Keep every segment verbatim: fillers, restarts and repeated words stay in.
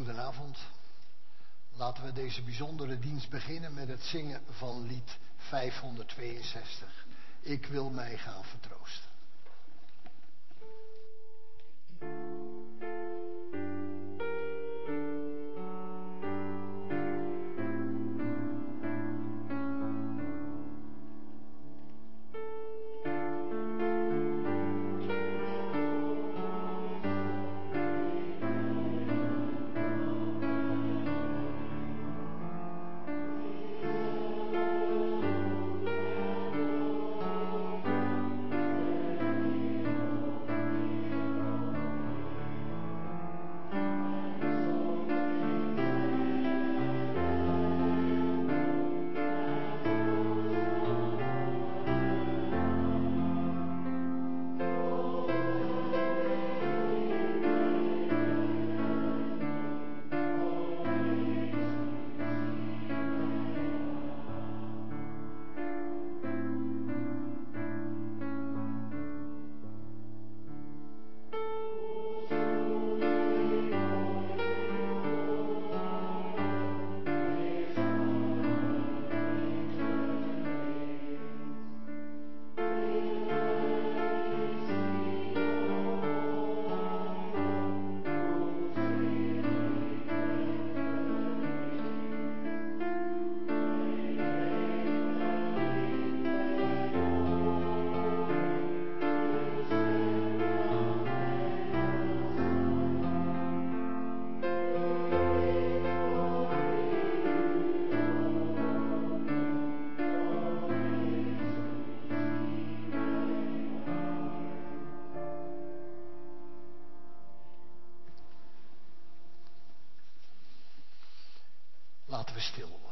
Goedenavond. Laten we deze bijzondere dienst beginnen met het zingen van lied vijfhonderdtweeënzestig. Ik wil mij gaan vertroosten. Laten we stil worden.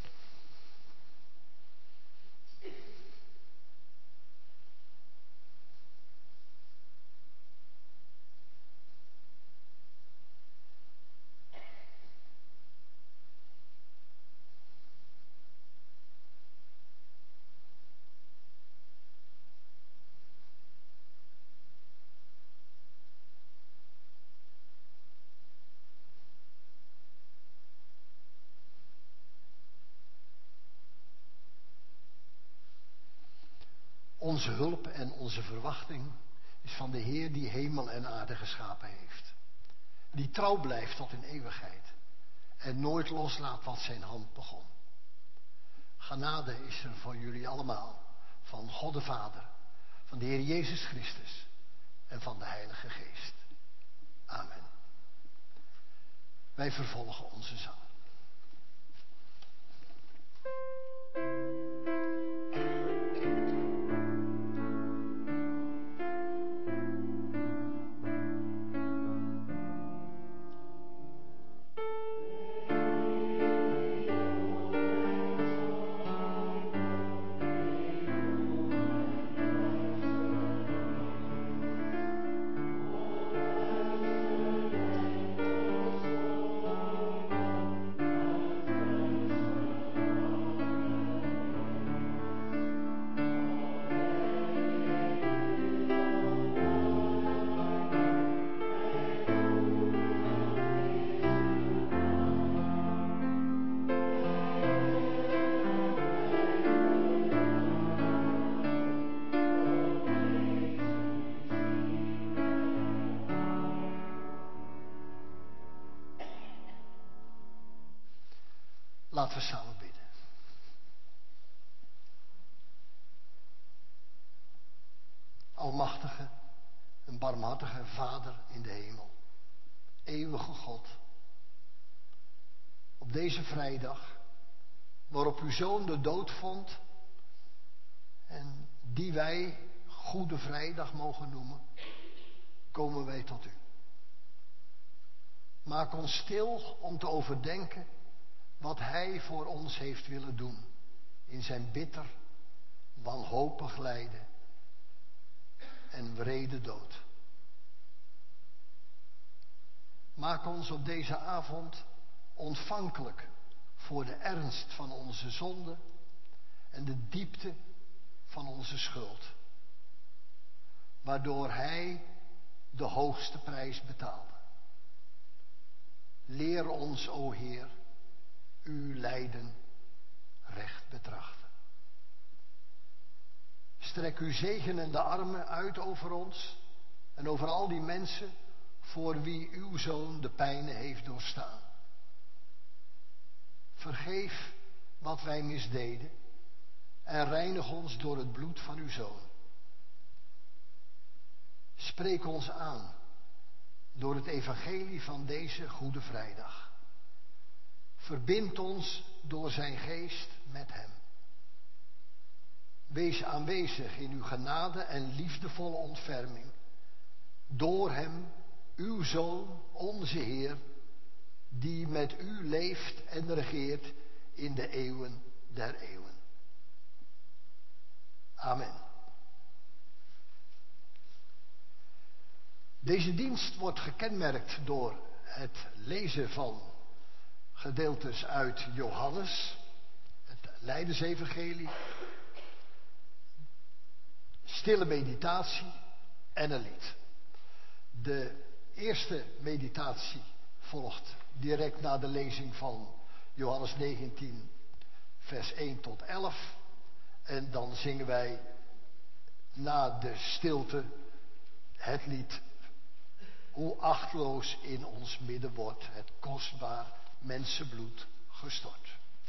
Onze hulp en onze verwachting is van de Heer die hemel en aarde geschapen heeft. Die trouw blijft tot in eeuwigheid en nooit loslaat wat zijn hand begon. Genade is er voor jullie allemaal, van God de Vader, van de Heer Jezus Christus en van de Heilige Geest. Amen. Wij vervolgen onze zang. Laten we samen bidden. Almachtige en barmhartige Vader in de hemel, eeuwige God, op deze vrijdag, waarop uw Zoon de dood vond en die wij Goede Vrijdag mogen noemen, komen wij tot u. Maak ons stil om te overdenken wat hij voor ons heeft willen doen in zijn bitter, wanhopig lijden en wrede dood. Maak ons op deze avond ontvankelijk voor de ernst van onze zonde en de diepte van onze schuld, waardoor hij de hoogste prijs betaalde. Leer ons, o Heer, uw lijden recht betrachten. Strek uw zegenende armen uit over ons en over al die mensen voor wie uw Zoon de pijnen heeft doorstaan. Vergeef wat wij misdeden en reinig ons door het bloed van uw Zoon. Spreek ons aan door het evangelie van deze Goede Vrijdag. Verbind ons door zijn geest met hem. Wees aanwezig in uw genade en liefdevolle ontferming. Door hem, uw Zoon, onze Heer, die met u leeft en regeert in de eeuwen der eeuwen. Amen. Deze dienst wordt gekenmerkt door het lezen van gedeeltes uit Johannes, het Lijdensevangelie, stille meditatie en een lied. De eerste meditatie volgt direct na de lezing van Johannes negentien, vers één tot elf. En dan zingen wij na de stilte het lied Hoe achtloos in ons midden wordt het kostbaar mensenbloed gestort.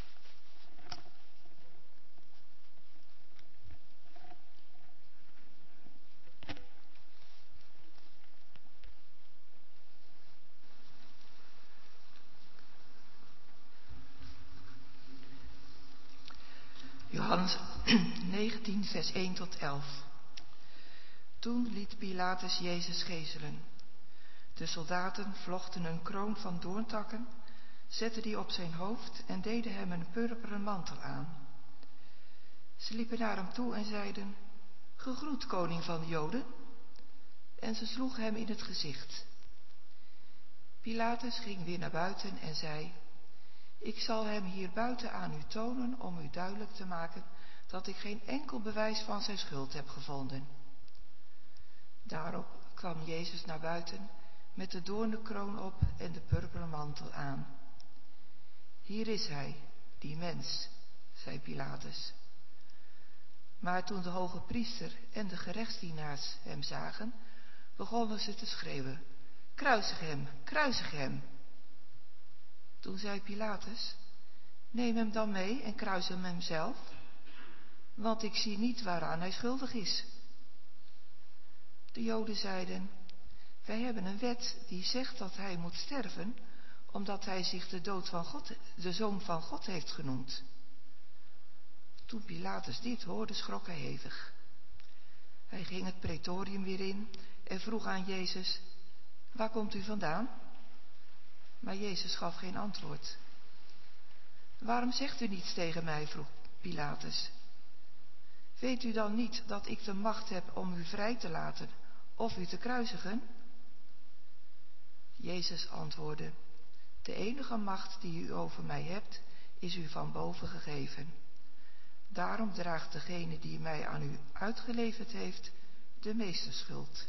Johannes negentien, vers één tot elf. Toen liet Pilatus Jezus gegezelen. De soldaten vlochten een kroon van doorntakken, zetten die op zijn hoofd en deden hem een purperen mantel aan. Ze liepen naar hem toe en zeiden: Gegroet, koning van de Joden. En ze sloegen hem in het gezicht. Pilatus ging weer naar buiten en zei: Ik zal hem hier buiten aan u tonen om u duidelijk te maken dat ik geen enkel bewijs van zijn schuld heb gevonden. Daarop kwam Jezus naar buiten met de doornenkroon op en de purperen mantel aan. Hier is hij, die mens, zei Pilatus. Maar toen de hoge priester en de gerechtsdienaars hem zagen, begonnen ze te schreeuwen: Kruisig hem, kruisig hem. Toen zei Pilatus: Neem hem dan mee en kruisig hem zelf, want ik zie niet waaraan hij schuldig is. De Joden zeiden: Wij hebben een wet die zegt dat hij moet sterven, omdat hij zich de dood van God, de Zoon van God heeft genoemd. Toen Pilatus dit hoorde, schrok hij hevig. Hij ging het praetorium weer in en vroeg aan Jezus: Waar komt u vandaan? Maar Jezus gaf geen antwoord. Waarom zegt u niets tegen mij? Vroeg Pilatus. Weet u dan niet dat ik de macht heb om u vrij te laten of u te kruisigen? Jezus antwoordde: De enige macht die u over mij hebt, is u van boven gegeven. Daarom draagt degene die mij aan u uitgeleverd heeft de meeste schuld.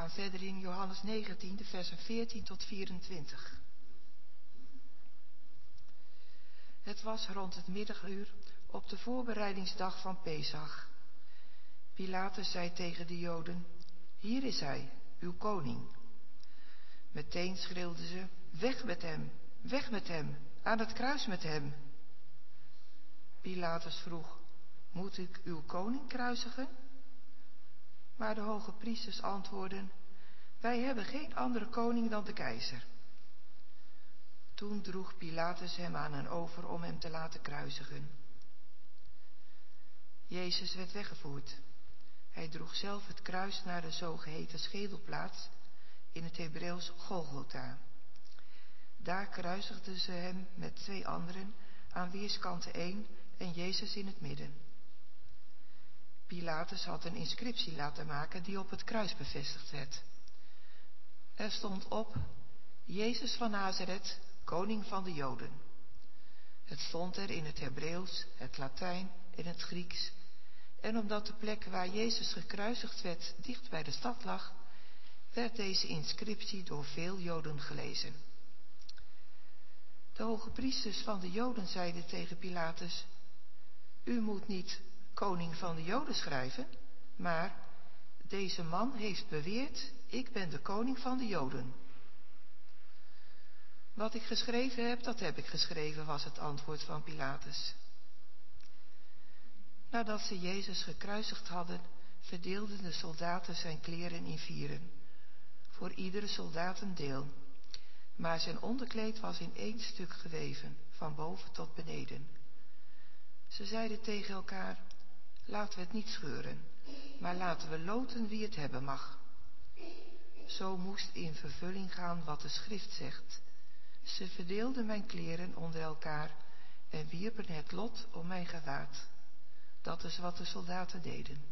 gaan verder in Johannes negentien, de versen veertien tot vierentwintig. Het was rond het middaguur op de voorbereidingsdag van Pesach. Pilatus zei tegen de Joden: hier is hij, uw koning. Meteen schreeuwden ze: weg met hem, weg met hem, aan het kruis met hem. Pilatus vroeg: moet ik uw koning kruisigen? Maar de hoge priesters antwoordden: wij hebben geen andere koning dan de keizer. Toen droeg Pilatus hem aan een over om hem te laten kruisigen. Jezus werd weggevoerd. Hij droeg zelf het kruis naar de zogeheten schedelplaats, in het Hebreeuws Golgotha. Daar kruisigden ze hem met twee anderen, aan weerskanten één en Jezus in het midden. Pilatus had een inscriptie laten maken die op het kruis bevestigd werd. Er stond op: Jezus van Nazareth, koning van de Joden. Het stond er in het Hebreeuws, het Latijn en het Grieks. En omdat de plek waar Jezus gekruisigd werd dicht bij de stad lag, werd deze inscriptie door veel Joden gelezen. De hoge priesters van de Joden zeiden tegen Pilatus: u moet niet koning van de Joden schrijven, maar deze man heeft beweerd: ik ben de koning van de Joden. Wat ik geschreven heb, dat heb ik geschreven, was het antwoord van Pilatus. Nadat ze Jezus gekruisigd hadden, verdeelden de soldaten zijn kleren in vieren, voor iedere soldaat een deel. Maar zijn onderkleed was in één stuk geweven, van boven tot beneden. Ze zeiden tegen elkaar: laten we het niet scheuren, maar laten we loten wie het hebben mag. Zo moest in vervulling gaan wat de schrift zegt: ze verdeelden mijn kleren onder elkaar en wierpen het lot om mijn gewaad. Dat is wat de soldaten deden.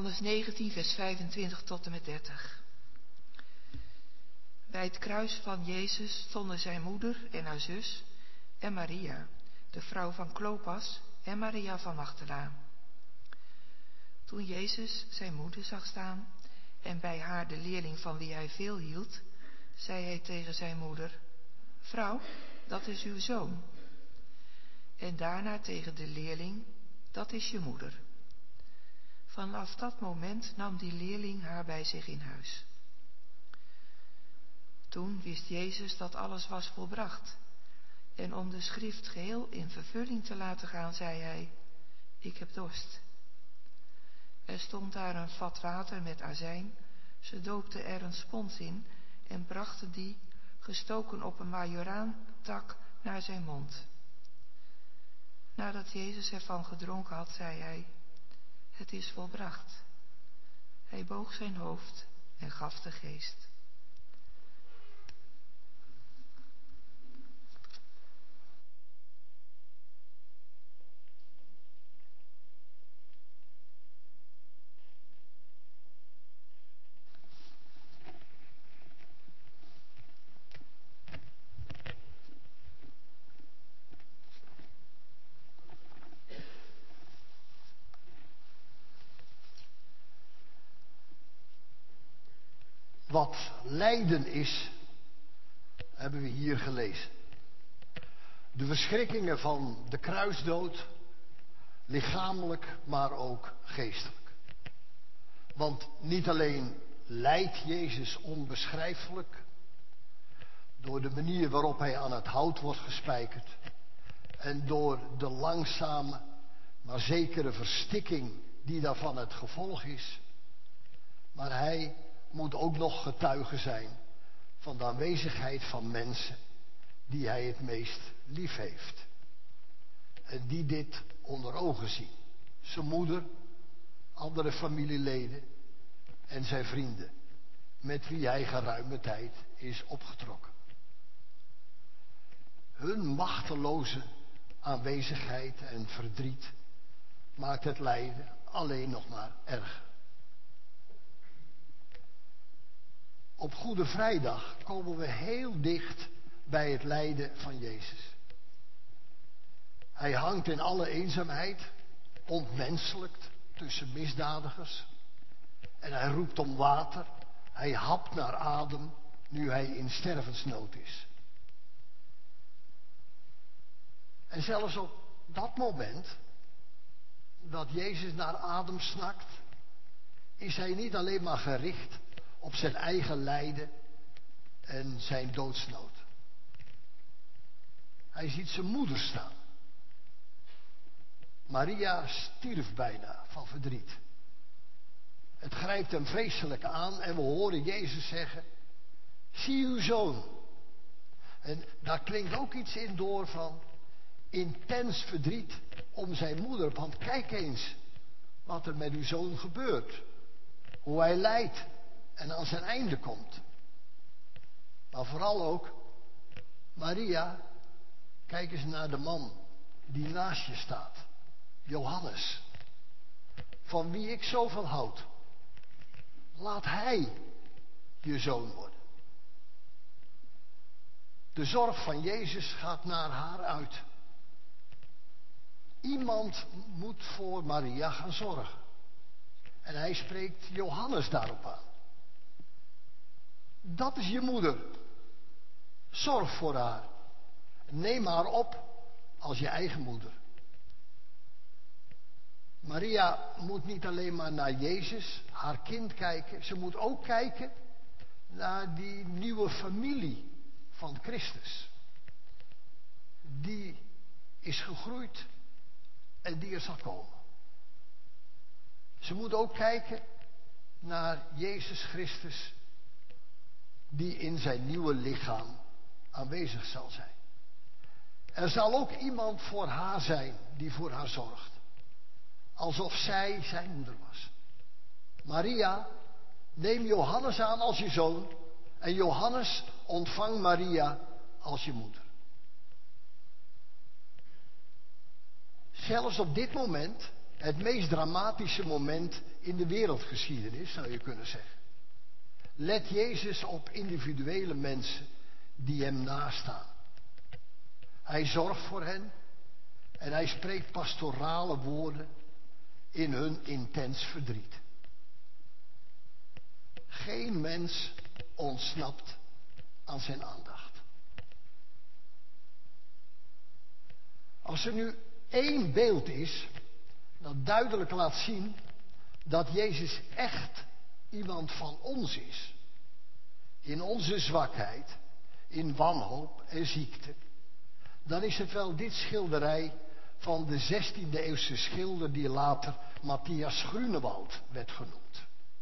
Johannes negentien, vers vijfentwintig tot en met dertig. Bij het kruis van Jezus stonden zijn moeder en haar zus en Maria, de vrouw van Klopas en Maria van Magdala. Toen Jezus zijn moeder zag staan en bij haar de leerling van wie hij veel hield, zei hij tegen zijn moeder: Vrouw, dat is uw zoon. En daarna tegen de leerling: Dat is je moeder. Vanaf dat moment nam die leerling haar bij zich in huis. Toen wist Jezus dat alles was volbracht. En om de schrift geheel in vervulling te laten gaan, zei hij: Ik heb dorst. Er stond daar een vat water met azijn. Ze doopten er een spons in en brachten die, gestoken op een majoraantak, naar zijn mond. Nadat Jezus ervan gedronken had, zei hij: Het is volbracht. Hij boog zijn hoofd en gaf de geest. Wat lijden is, hebben we hier gelezen. De verschrikkingen van de kruisdood, lichamelijk, maar ook geestelijk. Want niet alleen lijdt Jezus onbeschrijfelijk, door de manier waarop hij aan het hout wordt gespijkerd en door de langzame, maar zekere verstikking die daarvan het gevolg is, maar hij moet ook nog getuige zijn van de aanwezigheid van mensen die hij het meest lief heeft. En die dit onder ogen zien. Zijn moeder, andere familieleden en zijn vrienden, met wie hij geruime tijd is opgetrokken. Hun machteloze aanwezigheid en verdriet maakt het lijden alleen nog maar erger. Op Goede Vrijdag komen we heel dicht bij het lijden van Jezus. Hij hangt in alle eenzaamheid, ontmenselijkt tussen misdadigers. En hij roept om water, hij hapt naar adem, nu hij in stervensnood is. En zelfs op dat moment, dat Jezus naar adem snakt, is hij niet alleen maar gericht op zijn eigen lijden en zijn doodsnood. Hij ziet zijn moeder staan. Maria stierf bijna van verdriet. Het grijpt hem vreselijk aan en we horen Jezus zeggen: Zie uw zoon. En daar klinkt ook iets in door van intens verdriet om zijn moeder. Want kijk eens wat er met uw zoon gebeurt. Hoe hij lijdt en aan zijn einde komt. Maar vooral ook, Maria, kijk eens naar de man die naast je staat. Johannes. Van wie ik zoveel houd. Laat hij je zoon worden. De zorg van Jezus gaat naar haar uit. Iemand moet voor Maria gaan zorgen. En hij spreekt Johannes daarop aan. Dat is je moeder. Zorg voor haar. Neem haar op als je eigen moeder. Maria moet niet alleen maar naar Jezus, haar kind, kijken. Ze moet ook kijken naar die nieuwe familie van Christus. Die is gegroeid en die er zal komen. Ze moet ook kijken naar Jezus Christus, die in zijn nieuwe lichaam aanwezig zal zijn. Er zal ook iemand voor haar zijn die voor haar zorgt. Alsof zij zijn moeder was. Maria, neem Johannes aan als je zoon. En Johannes, ontvang Maria als je moeder. Zelfs op dit moment het meest dramatische moment in de wereldgeschiedenis, zou je kunnen zeggen. Let Jezus op individuele mensen die hem nastaan. Hij zorgt voor hen en hij spreekt pastorale woorden in hun intens verdriet. Geen mens ontsnapt aan zijn aandacht. Als er nu één beeld is dat duidelijk laat zien dat Jezus echt iemand van ons is, in onze zwakheid, in wanhoop en ziekte, dan is het wel dit schilderij van de zestiende eeuwse schilder die later Matthias Grunewald werd genoemd.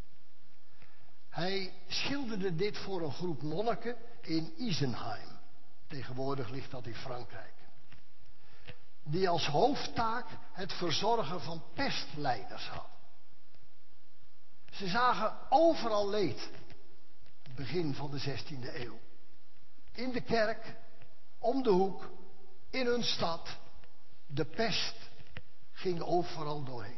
Hij schilderde dit voor een groep monniken in Isenheim. Tegenwoordig ligt dat in Frankrijk. Die als hoofdtaak het verzorgen van pestlijders hadden. Ze zagen overal leed. Begin van de zestiende eeuw. In de kerk, om de hoek, in hun stad. De pest ging overal doorheen.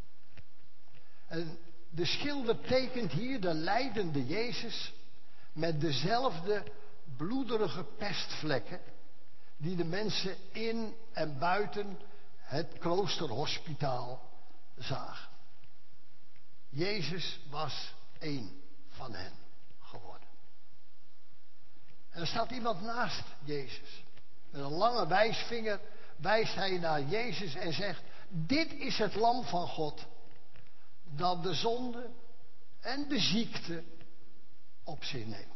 En de schilder tekent hier de lijdende Jezus met dezelfde bloederige pestvlekken die de mensen in en buiten het kloosterhospitaal zagen. Jezus was één van hen geworden. En er staat iemand naast Jezus. Met een lange wijsvinger wijst hij naar Jezus en zegt: dit is het lam van God dat de zonde en de ziekte op zich neemt.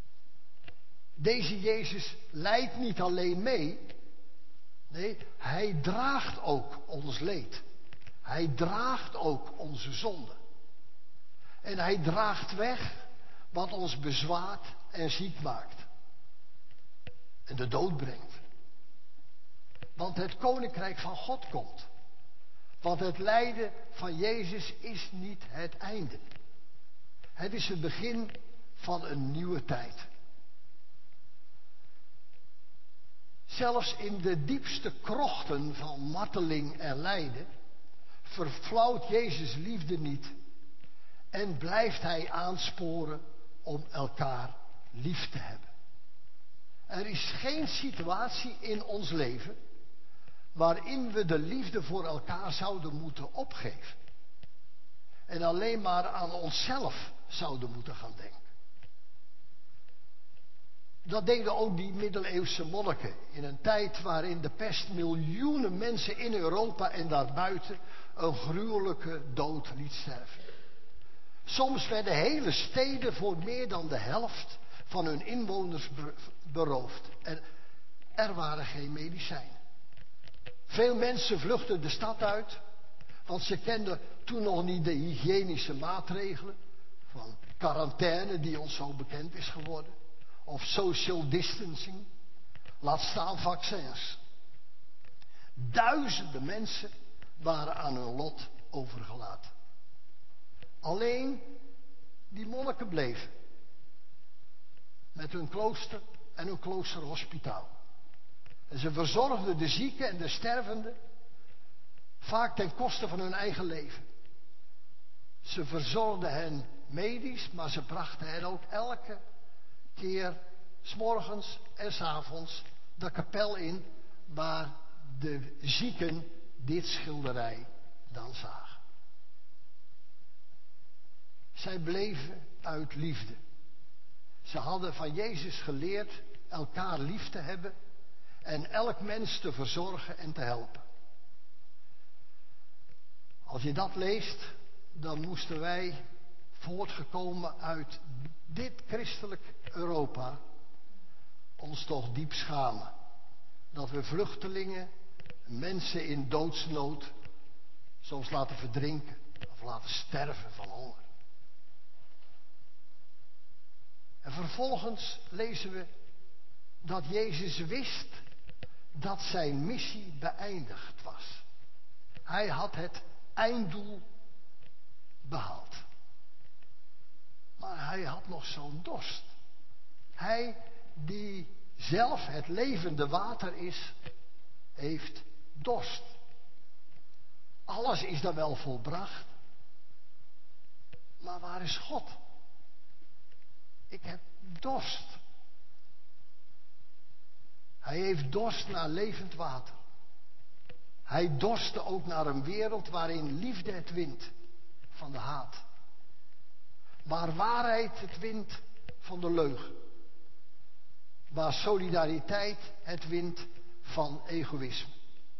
Deze Jezus lijdt niet alleen mee. Nee, hij draagt ook ons leed. Hij draagt ook onze zonde. En hij draagt weg wat ons bezwaart en ziek maakt. En de dood brengt. Want het koninkrijk van God komt. Want het lijden van Jezus is niet het einde. Het is het begin van een nieuwe tijd. Zelfs in de diepste krochten van marteling en lijden verflauwt Jezus liefde niet en blijft hij aansporen om elkaar lief te hebben. Er is geen situatie in ons leven waarin we de liefde voor elkaar zouden moeten opgeven en alleen maar aan onszelf zouden moeten gaan denken. Dat deden ook die middeleeuwse monniken in een tijd waarin de pest miljoenen mensen in Europa en daarbuiten een gruwelijke dood liet sterven. Soms werden hele steden voor meer dan de helft van hun inwoners beroofd en er waren geen medicijnen. Veel mensen vluchtten de stad uit, want ze kenden toen nog niet de hygiënische maatregelen van quarantaine die ons zo bekend is geworden. Of social distancing. Laat staan vaccins. Duizenden mensen waren aan hun lot overgelaten. Alleen die monniken bleven. Met hun klooster en hun kloosterhospitaal. En ze verzorgden de zieken en de stervenden. Vaak ten koste van hun eigen leven. Ze verzorgden hen medisch, maar ze brachten hen ook elke keer 's morgens en 's avonds de kapel in waar de zieken dit schilderij dan zagen. Zij bleven uit liefde. Ze hadden van Jezus geleerd elkaar lief te hebben en elk mens te verzorgen en te helpen. Als je dat leest, dan moesten wij, voortgekomen uit dit christelijk Europa, ons toch diep schamen. Dat we vluchtelingen, mensen in doodsnood, soms laten verdrinken of laten sterven van honger. En vervolgens lezen we dat Jezus wist dat zijn missie beëindigd was. Hij had het einddoel behaald. Maar hij had nog zo'n dorst. Hij die zelf het levende water is, heeft dorst. alles is dan wel volbracht. Maar waar is God? Ik heb dorst. Hij heeft dorst naar levend water. Hij dorstte ook naar een wereld waarin liefde het wint van de haat. Waar waarheid het wint van de leugen. Waar solidariteit het wint van egoïsme.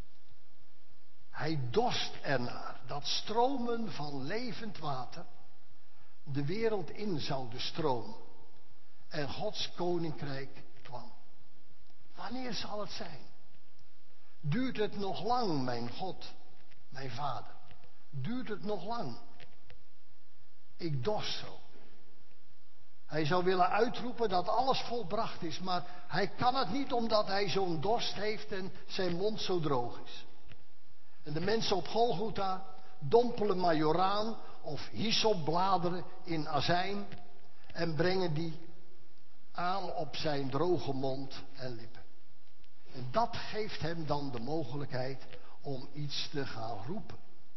Hij dorst ernaar dat stromen van levend water de wereld in zouden stromen. En Gods koninkrijk kwam. Wanneer zal het zijn? Duurt het nog lang, mijn God, mijn Vader? Duurt het nog lang? Ik dorst zo. Hij zou willen uitroepen dat alles volbracht is, maar hij kan het niet omdat hij zo'n dorst heeft en zijn mond zo droog is. En de mensen op Golgotha dompelen majoraan of hyssopbladeren in azijn en brengen die aan op zijn droge mond en lippen. En dat geeft hem dan de mogelijkheid om iets te gaan roepen.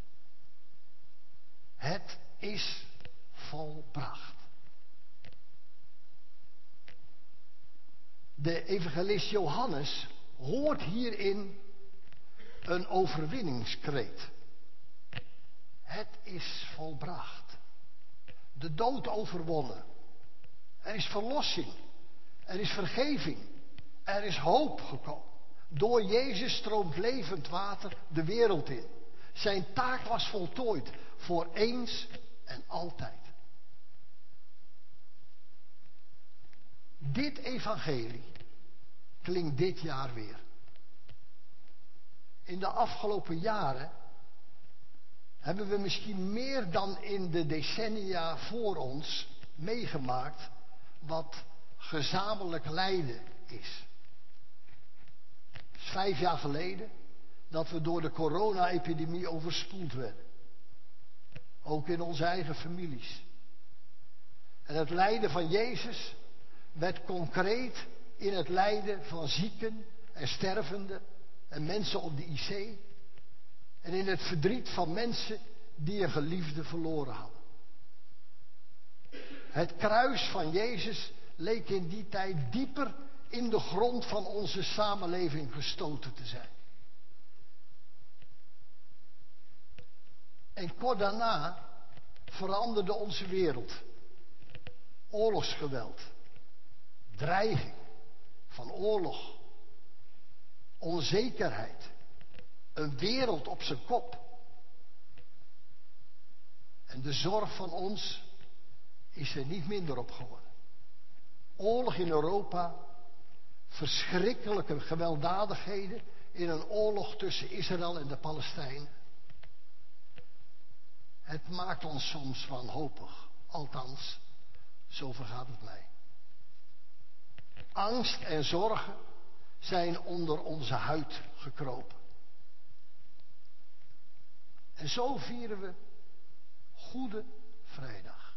Het is volbracht. De evangelist Johannes hoort hierin een overwinningskreet. Het is volbracht. De dood overwonnen. Er is verlossing. Er is vergeving. Er is hoop gekomen. Door Jezus stroomt levend water de wereld in. Zijn taak was voltooid. Voor eens en altijd. Dit evangelie klinkt dit jaar weer. In de afgelopen jaren hebben we misschien meer dan in de decennia voor ons meegemaakt wat gezamenlijk lijden is. Het is vijf jaar geleden dat we door de corona-epidemie overspoeld werden. Ook in onze eigen families. En het lijden van Jezus werd concreet in het lijden van zieken en stervenden en mensen op de I C. En in het verdriet van mensen die een geliefde verloren hadden. Het kruis van Jezus leek in die tijd dieper in de grond van onze samenleving gestoten te zijn. En kort daarna veranderde onze wereld. Oorlogsgeweld. Dreiging van oorlog. Onzekerheid. Een wereld op zijn kop. En de zorg van ons is er niet minder op geworden. Oorlog in Europa. Verschrikkelijke gewelddadigheden in een oorlog tussen Israël en de Palestijnen. Het maakt ons soms wanhopig. Althans, zo vergaat het mij. Angst en zorgen zijn onder onze huid gekropen. En zo vieren we Goede Vrijdag.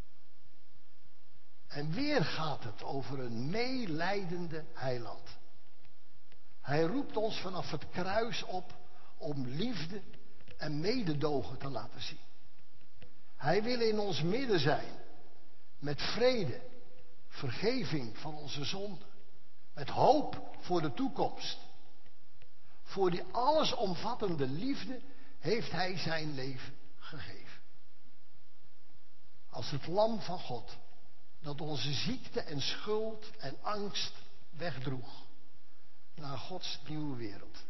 En weer gaat het over een meelijdende heiland. Hij roept ons vanaf het kruis op om liefde en mededogen te laten zien. Hij wil in ons midden zijn met vrede, vergeving van onze zonden, met hoop voor de toekomst. Voor die allesomvattende liefde heeft hij zijn leven gegeven. Als het lam van God dat onze ziekte en schuld en angst wegdroeg naar Gods nieuwe wereld.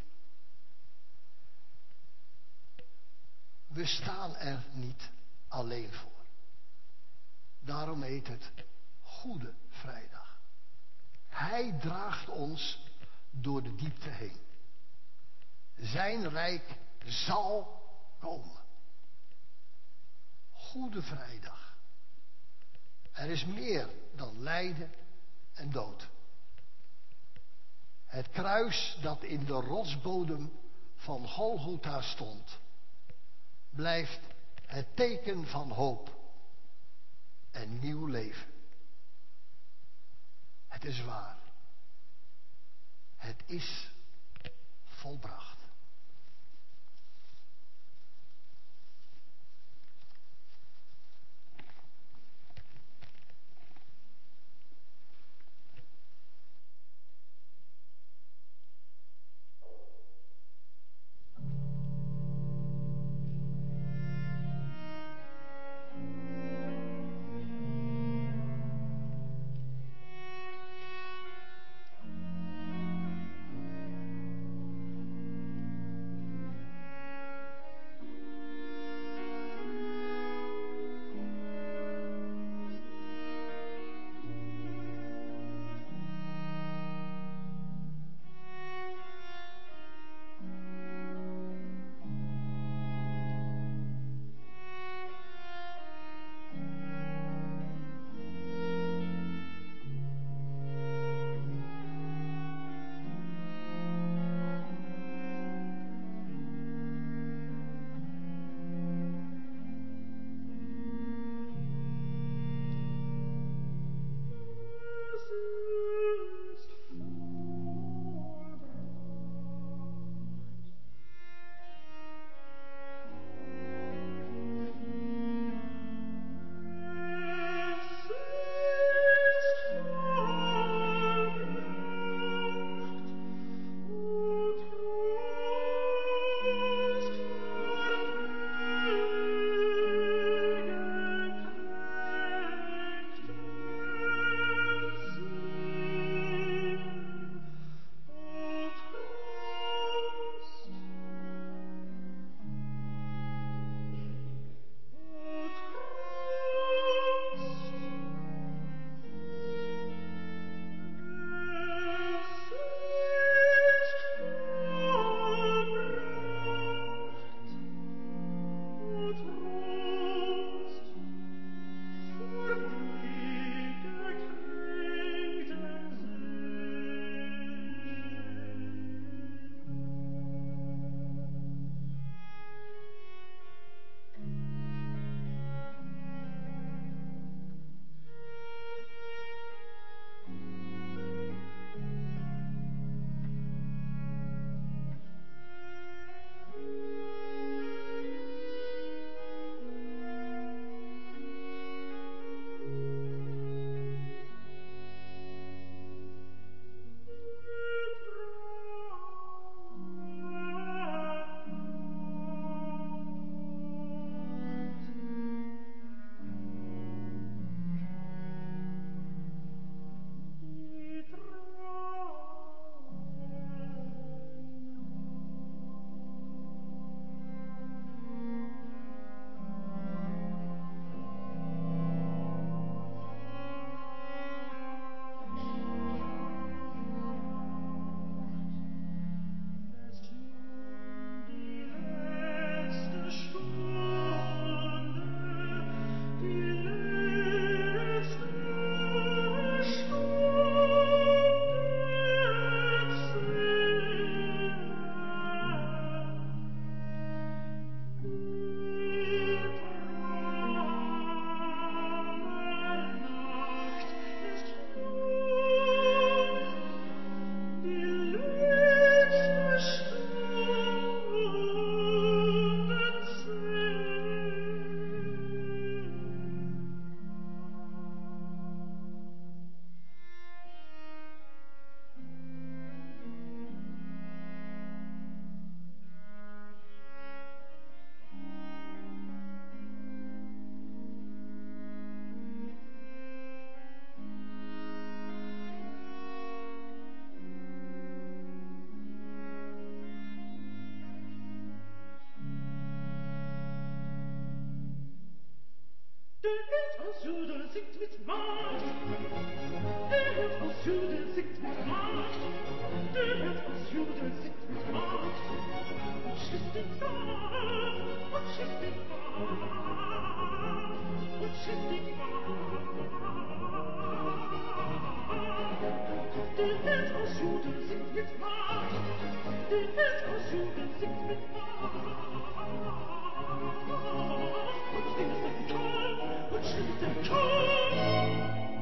We staan er niet alleen voor. Daarom heet het Goede Vrijdag. Hij draagt ons door de diepte heen. Zijn rijk zal komen. Goede Vrijdag. Er is meer dan lijden en dood. Het kruis dat in de rotsbodem van Golgotha stond, blijft het teken van hoop en nieuw leven. Het is waar. Het is volbracht. Der Held aus Jude singt mit Macht. Der Held aus Jude singt mit Macht. Der Held aus Jude singt mit Macht. Und schießt den Pfad, und schießt den Pfad, und schießt den Pfad. Der Held aus Jude singt mit Macht. Der Held aus Jude singt mit Macht. Und singt den Ton, und schießt den Ton.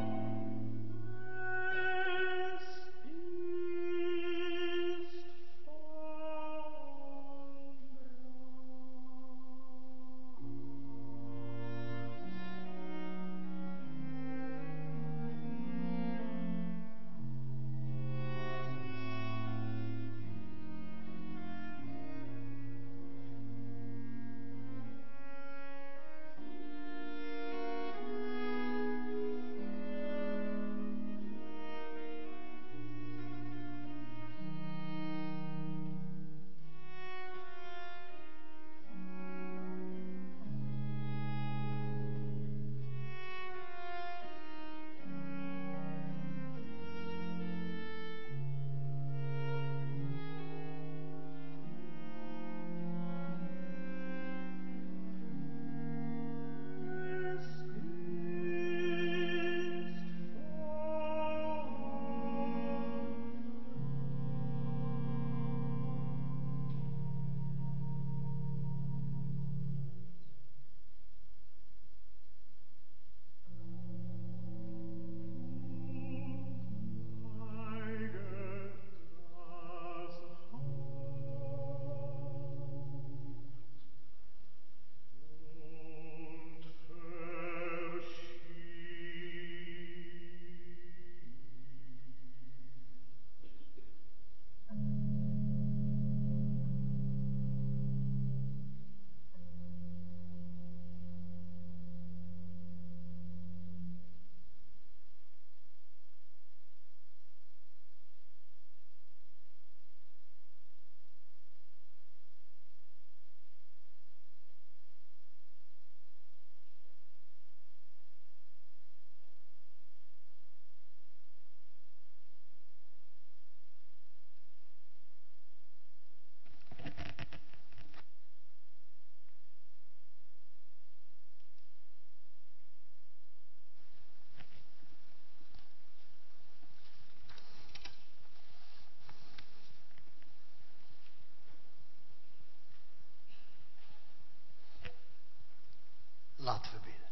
Laten we bidden.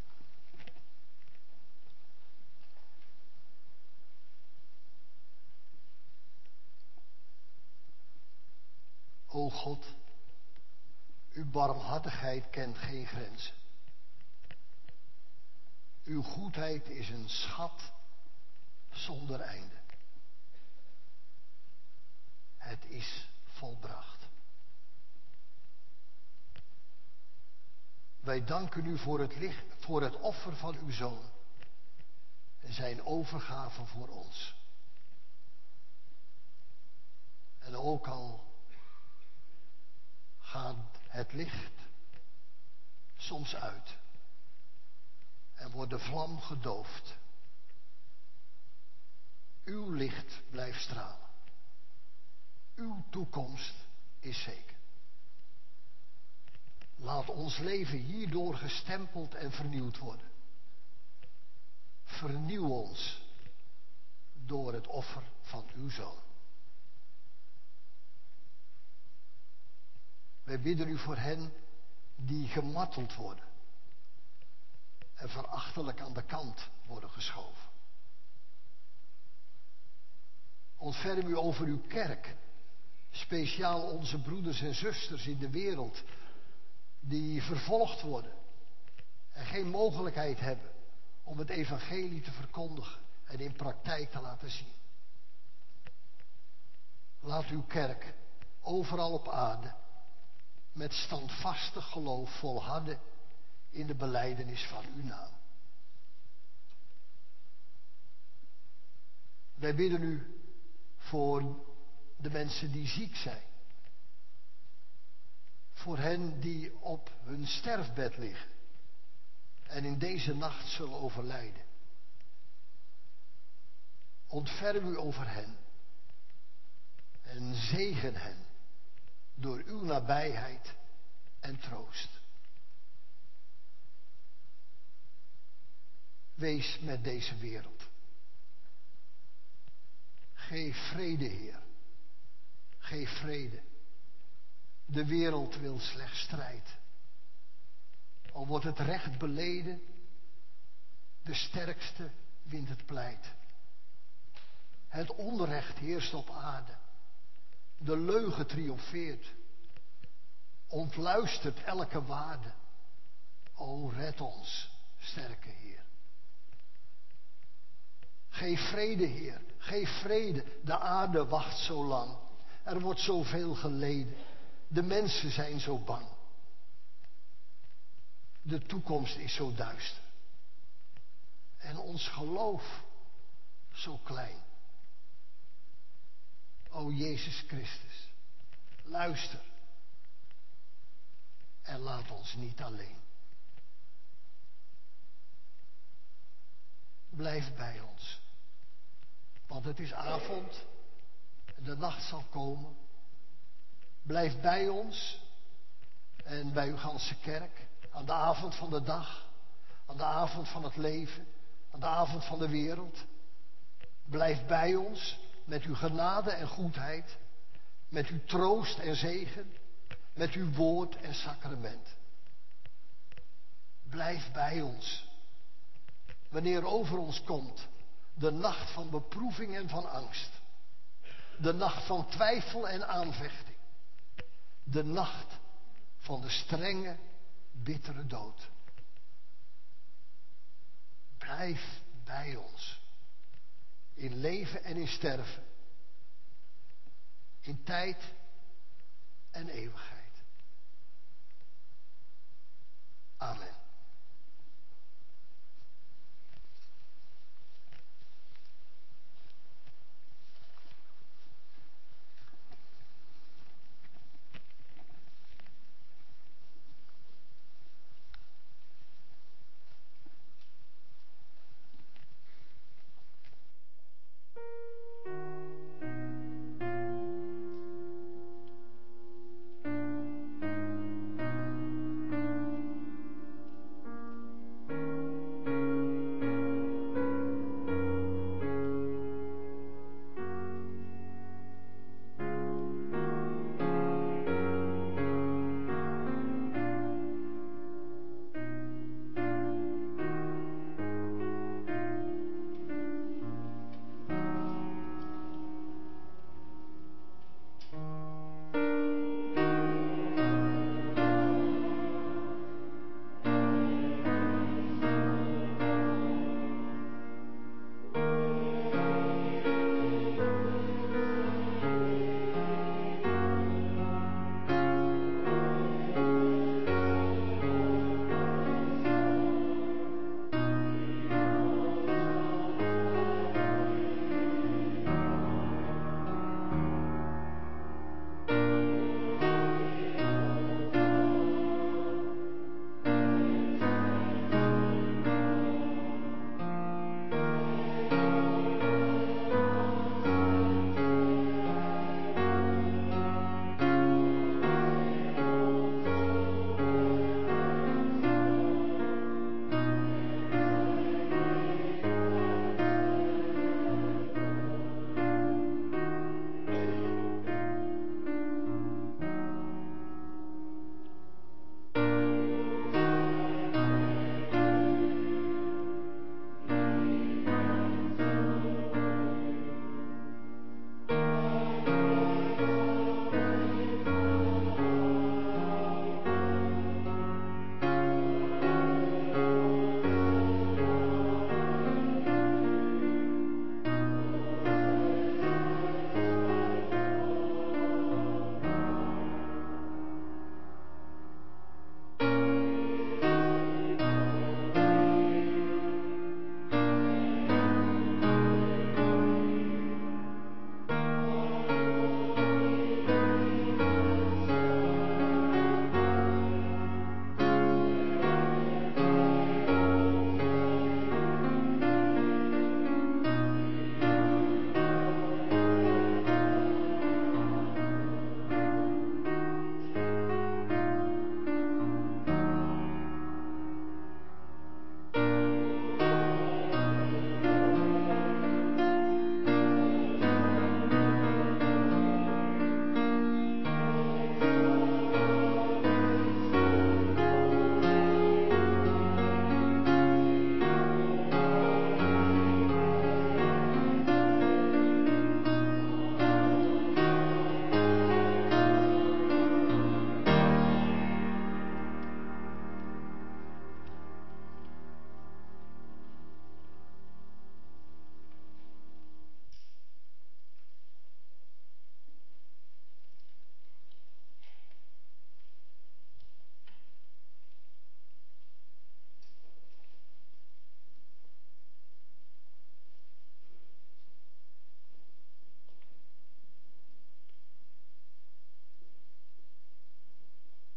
O God, uw barmhartigheid kent geen grenzen. Uw goedheid is een schat zonder einde. Het is volbracht. Wij danken u voor het, licht, voor het offer van uw Zoon en zijn overgave voor ons. En ook al gaat het licht soms uit en wordt de vlam gedoofd, uw licht blijft stralen. Uw toekomst is zeker. Laat ons leven hierdoor gestempeld en vernieuwd worden. Vernieuw ons door het offer van uw Zoon. Wij bidden u voor hen die gemarteld worden en verachtelijk aan de kant worden geschoven. Ontferm u over uw kerk, speciaal onze broeders en zusters in de wereld die vervolgd worden en geen mogelijkheid hebben om het evangelie te verkondigen en in praktijk te laten zien. Laat uw kerk overal op aarde met standvastig geloof volharden in de belijdenis van uw naam. Wij bidden u voor de mensen die ziek zijn. Voor hen die op hun sterfbed liggen. en in deze nacht zullen overlijden. Ontferm u over hen en zegen hen door uw nabijheid en troost. Wees met deze wereld. Geef vrede, Heer. Geef vrede. De wereld wil slechts strijd. Al wordt het recht beleden, de sterkste wint het pleit. Het onrecht heerst op aarde. De leugen triomfeert. Ontluistert elke waarde. O, red ons, sterke Heer. Geef vrede, Heer. Geef vrede. De aarde wacht zo lang. Er wordt zoveel geleden. De mensen zijn zo bang. De toekomst is zo duister. En ons geloof zo klein. O Jezus Christus, luister. En laat ons niet alleen. Blijf bij ons. Want het is avond en de nacht zal komen. Blijf bij ons en bij uw ganse kerk. Aan de avond van de dag. Aan de avond van het leven. Aan de avond van de wereld. Blijf bij ons met uw genade en goedheid. Met uw troost en zegen. Met uw woord en sacrament. Blijf bij ons. Wanneer over ons komt de nacht van beproeving en van angst. De nacht van twijfel en aanvechting. De nacht van de strenge, bittere dood. Blijf bij ons. In leven en in sterven. In tijd en eeuwigheid.